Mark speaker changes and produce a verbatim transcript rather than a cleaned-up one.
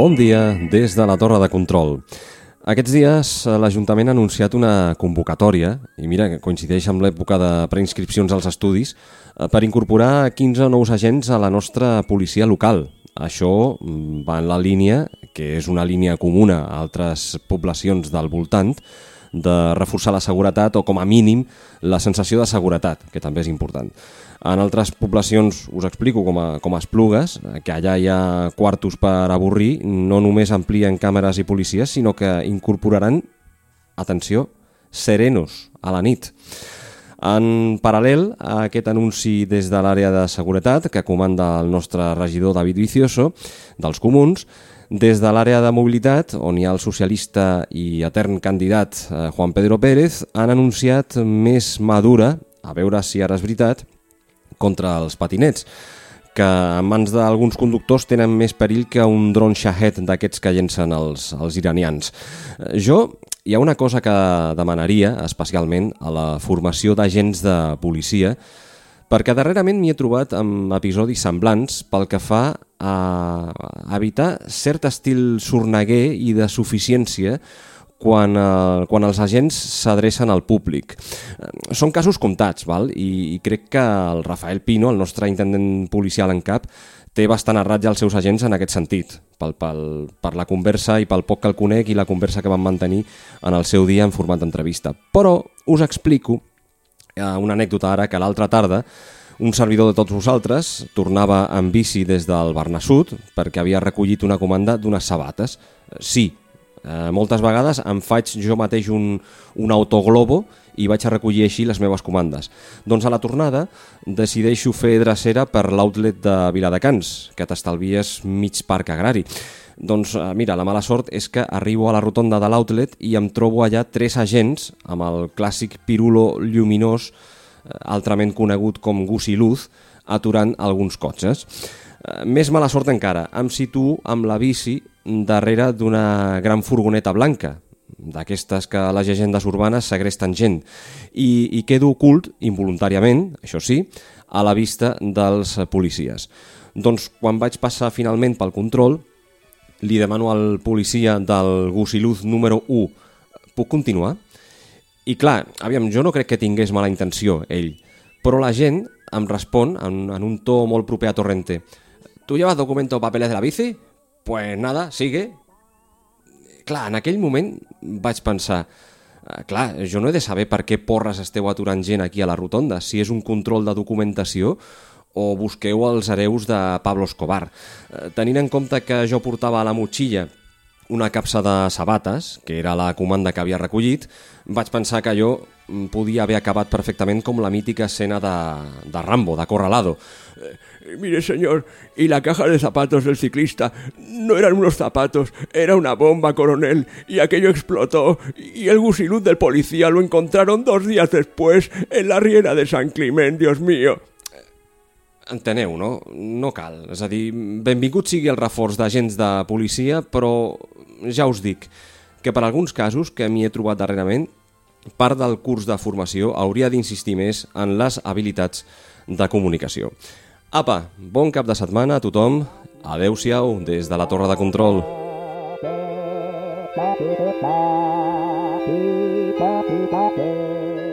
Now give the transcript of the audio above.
Speaker 1: Bon dia des de la Torre de Control. Aquests dies l'Ajuntament ha anunciat una convocatòria, i mira que coincideix amb l'època de preinscripcions als estudis, per incorporar quinze nous agents a la nostra policia local. Això va en la línia, que és una línia comuna a altres poblacions del voltant, de reforçar la seguretat o, com a mínim, la sensació de seguretat, que també és important. En altres poblacions, us explico com a, com a Esplugues, que allà hi ha quartos per avorrir, no només amplien càmeres i policies, sinó que incorporaran, atenció, serenos a la nit. En paral·lel a aquest anunci des de l'àrea de seguretat que comanda el nostre regidor David Vicioso, dels Comuns, des de l'àrea de mobilitat, on hi ha el socialista i etern candidat Juan Pedro Pérez, han anunciat més mà dura, a veure si ara és veritat, contra els patinets, que en mans d'alguns conductors tenen més perill que un dron Shahed d'aquests que llencen els, els iranians. Jo, hi ha una cosa que demanaria especialment a la formació d'agents de policia, perquè darrerament m'hi he trobat amb episodis semblants pel que fa a evitar cert estil sorneguer i de suficiència quan, eh, quan els agents s'adrecen al públic. Són casos comptats, val? I, i crec que el Rafael Pino, el nostre intendent policial en cap, té bastant a ratlla els seus agents en aquest sentit, pel, pel, per la conversa i pel poc que el conec i la conversa que van mantenir en el seu dia en format d'entrevista. Però us explico una anècdota ara, que l'altra tarda un servidor de tots vosaltres tornava en bici des del Barnassut perquè havia recollit una comanda d'unes sabates. Sí, eh, moltes vegades em faig jo mateix un, un autoglobo i vaig a recollir així les meves comandes. Doncs a la tornada decideixo fer drecera per l'outlet de Viladecans, que t'estalvies mig parc agrari. Doncs mira, la mala sort és que arribo a la rotonda de l'outlet i em trobo allà tres agents amb el clàssic pirulo lluminós, altrament conegut com Gussi Luz, aturant alguns cotxes. Més mala sort encara, em situo amb la bici darrere d'una gran furgoneta blanca, d'aquestes que les llegendes urbanes segresten gent, i, i quedo ocult, involuntàriament, això sí, a la vista dels policies. Doncs quan vaig passar finalment pel control, li demano al policia del Gussi Luz número u, puc continuar? I clar, aviam, jo no crec que tingués mala intenció, ell, però la gent em respon en, en un to molt proper a Torrente. ¿Tú llevas documento o papeles de la bici? Pues nada, sigue. Clar, en aquell moment vaig pensar, clar, jo no he de saber per què porres esteu aturant gent aquí a la rotonda, si és un control de documentació o busqueu els hereus de Pablo Escobar. Tenint en compte que jo portava a la motxilla una capsa de sabates, que era la comanda que havia recollit, vaig pensar que jo podia haver acabat perfectament com la mítica escena de, de Rambo, de Corralado. Eh, mire, señor, y la caja de zapatos del ciclista no eran unos zapatos, era una bomba, coronel, y aquello explotó, y el Gussi Luz del policía lo encontraron dos días después en la riera de San Climent, Dios mío. Enteneu, no? No cal. És a dir, benvingut sigui el reforç d'agents de policia, però ja us dic que per alguns casos que m'hi he trobat darrerament, part del curs de formació hauria d'insistir més en les habilitats de comunicació. Apa, bon cap de setmana a tothom. Adeu-siau des de la Torre de Control.
Speaker 2: Papi, papi, papi, papi.